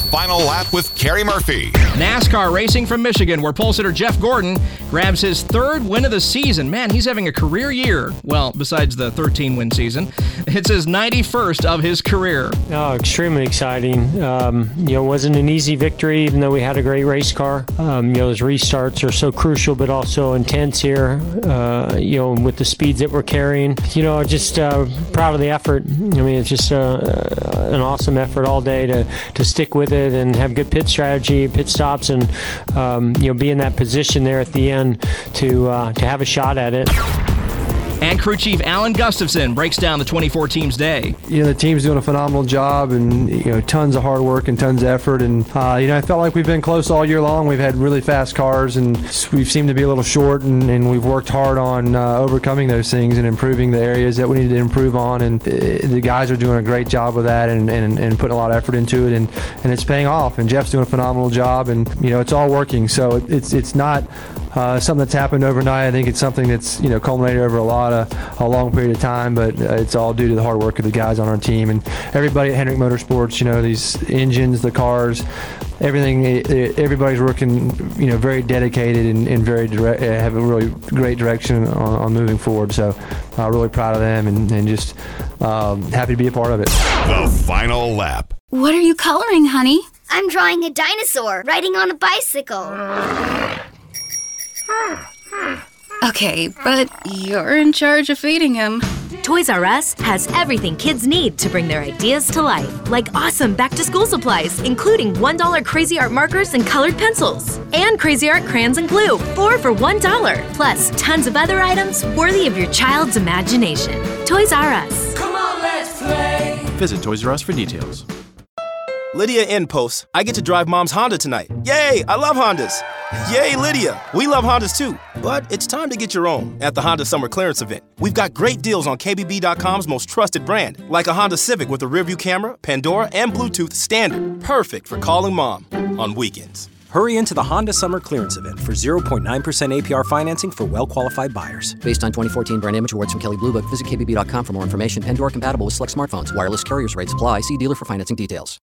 Final Lap with Kerry Murphy. NASCAR racing from Michigan, where pole sitter Jeff Gordon grabs his third win of the season. Man, he's having a career year. Well, besides the 13-win season. It's his 91st of his career. Oh, extremely exciting. It wasn't an easy victory, even though we had a great race car. Those restarts are so crucial, but also intense here, with the speeds that we're carrying. Just proud of the effort. It's just an awesome effort all day to stick with it and have good pit strategy, pit stops, and be in that position there at the end to have a shot at it. And crew chief Alan Gustafson breaks down the 24 team's day. The team's doing a phenomenal job, and tons of hard work and tons of effort. And I felt like we've been close all year long. We've had really fast cars, and we've seemed to be a little short. And we've worked hard on overcoming those things and improving the areas that we need to improve on. And the guys are doing a great job with that, and putting a lot of effort into it. And it's paying off. And Jeff's doing a phenomenal job. And it's all working. So it's not something that's happened overnight. I think it's something that's culminated over a long period of time, but it's all due to the hard work of the guys on our team and everybody at Hendrick Motorsports. These engines, the cars, everything. Everybody's working, very dedicated and very direct. Have a really great direction on moving forward. So, really proud of them and just happy to be a part of it. The Final Lap. What are you coloring, honey? I'm drawing a dinosaur riding on a bicycle. Okay, but you're in charge of feeding him. Toys R Us has everything kids need to bring their ideas to life, like awesome back-to-school supplies, including $1 Crazy Art markers and colored pencils, and Crazy Art crayons and glue, 4 for $1, plus tons of other items worthy of your child's imagination. Toys R Us. Come on, let's play. Visit Toys R Us for details. Lydia in Post. I get to drive Mom's Honda tonight. Yay, I love Hondas. Yay, Lydia. We love Hondas too. But it's time to get your own at the Honda Summer Clearance Event. We've got great deals on KBB.com's most trusted brand, like a Honda Civic with a rearview camera, Pandora, and Bluetooth standard. Perfect for calling Mom on weekends. Hurry into the Honda Summer Clearance Event for 0.9% APR financing for well-qualified buyers. Based on 2014 brand image awards from Kelley Blue Book, visit KBB.com for more information. Pandora compatible with select smartphones. Wireless carriers rates apply. See dealer for financing details.